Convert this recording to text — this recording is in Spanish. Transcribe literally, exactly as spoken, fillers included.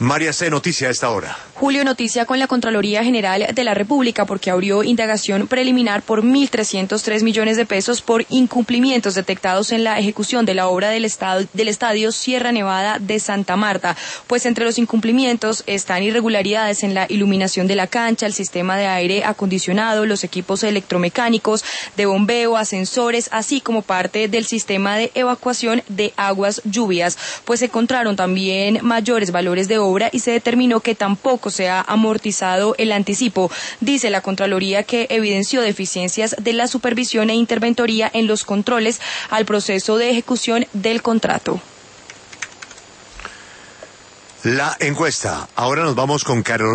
María C., noticia a esta hora. Julio, noticia con la Contraloría General de la República porque abrió indagación preliminar por mil trescientos tres millones de pesos por incumplimientos detectados en la ejecución de la obra del, estado, del Estadio Sierra Nevada de Santa Marta. Pues entre los incumplimientos están irregularidades en la iluminación de la cancha, el sistema de aire acondicionado, los equipos electromecánicos, de bombeo, ascensores, así como parte del sistema de evacuación de aguas lluvias. Pues se encontraron también mayores valores de obra y se determinó que tampoco se ha amortizado el anticipo. Dice la Contraloría que evidenció deficiencias de la supervisión e interventoría en los controles al proceso de ejecución del contrato. La encuesta. Ahora nos vamos con Carol.